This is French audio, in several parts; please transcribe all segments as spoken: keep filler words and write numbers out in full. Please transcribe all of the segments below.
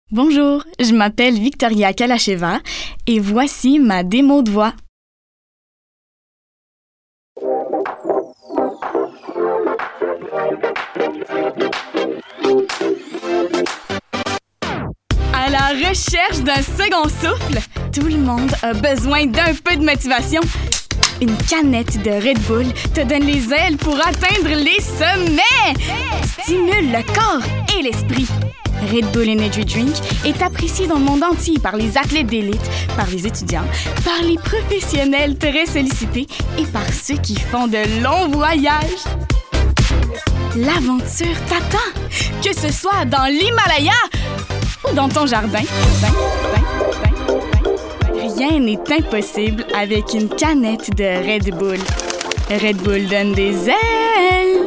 Bonjour, je m'appelle Victoria Kalacheva et voici ma démo de voix. À la recherche d'un second souffle, tout le monde a besoin d'un peu de motivation. Une canette de Red Bull te donne les ailes pour atteindre les sommets! Stimule le corps et l'esprit. Red Bull Energy Drink est apprécié dans le monde entier par les athlètes d'élite, par les étudiants, par les professionnels très sollicités et par ceux qui font de longs voyages. L'aventure t'attend, que ce soit dans l'Himalaya ou dans ton jardin. Rien n'est impossible avec une canette de Red Bull. Red Bull donne des ailes.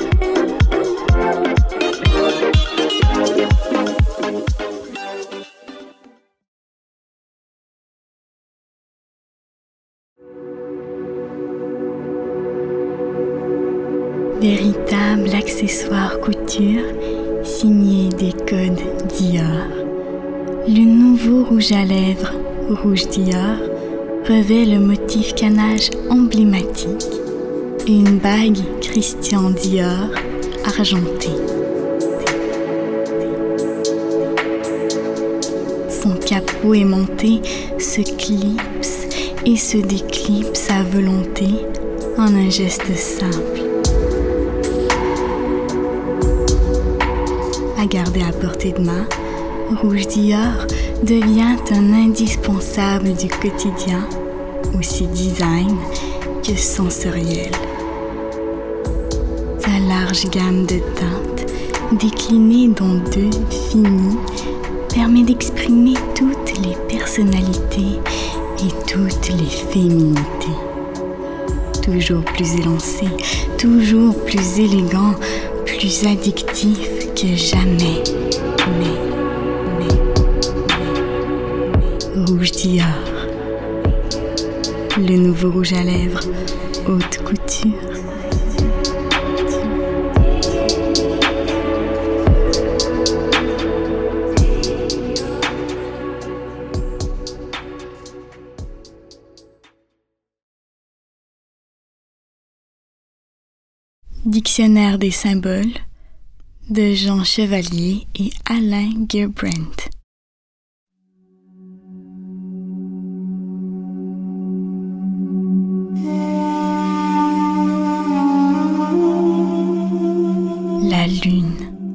Véritable accessoire couture signé des codes Dior. Le nouveau rouge à lèvres Rouge Dior revêt le motif canage emblématique et une bague Christian Dior argentée. Son capot aimanté se clipse et se déclipse à volonté en un geste simple. À garder à portée de main, Rouge Dior devient un indispensable du quotidien, aussi design que sensoriel. Sa large gamme de teintes, déclinée dans deux finis, permet d'exprimer toutes les personnalités et toutes les féminités. Toujours plus élancé, toujours plus élégant, plus addictif que jamais. Mais, mais, mais, Rouge Dior. Le nouveau rouge à lèvres, haute couture. Dictionnaire des symboles de Jean Chevalier et Alain Gerbrandt. La lune.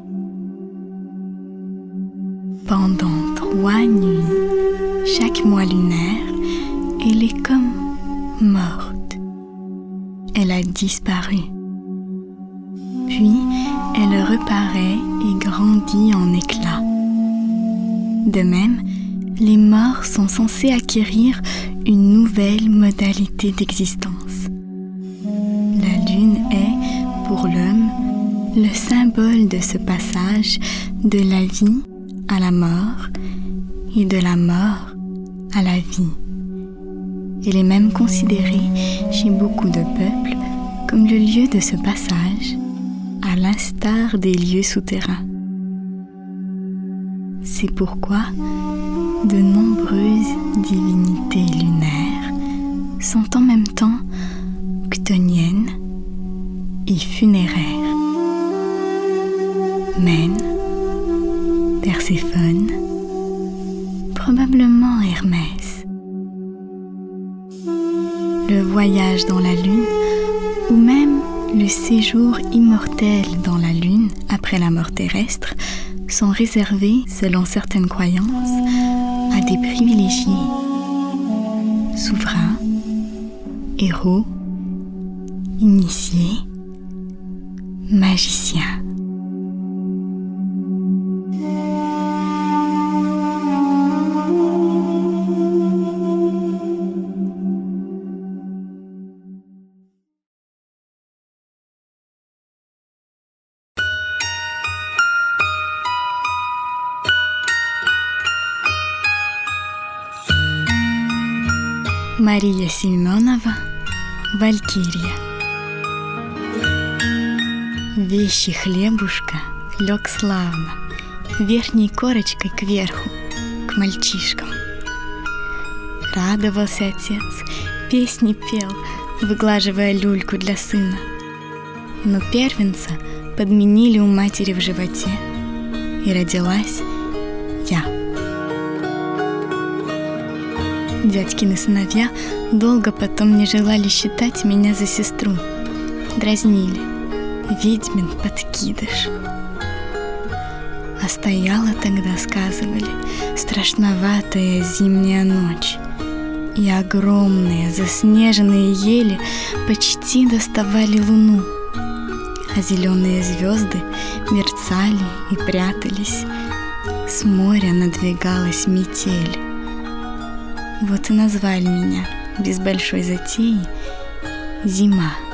Pendant trois nuits, chaque mois lunaire, elle est comme morte. Elle a disparu. Puis, elle reparaît et grandit en éclats. De même, les morts sont censés acquérir une nouvelle modalité d'existence. La lune est, pour l'homme, le symbole de ce passage de la vie à la mort et de la mort à la vie. Elle est même considérée chez beaucoup de peuples comme le lieu de ce passage, à l'instar des lieux souterrains. C'est pourquoi de nombreuses divinités lunaires sont en même temps chthoniennes et funéraires. Mène, Perséphone, probablement Hermès. Le voyage dans la lune, ou même le séjour immortel dans la lune après la mort terrestre, sont réservés, selon certaines croyances, à des privilégiés, souverains, héros, initiés, magiciens. Мария Семенова, Валькирия. Вещий хлебушка лег славно, верхней корочкой кверху, к мальчишкам. Радовался отец, песни пел, выглаживая люльку для сына. Но первенца подменили у матери в животе, и родилась я. Дядькины сыновья долго потом не желали считать меня за сестру. Дразнили: ведьмин подкидыш. А стояла тогда, сказывали, страшноватая зимняя ночь, и огромные заснеженные ели почти доставали луну, а зеленые звезды мерцали и прятались. С моря надвигалась метель. Вот и назвали меня без большой затеи Зима.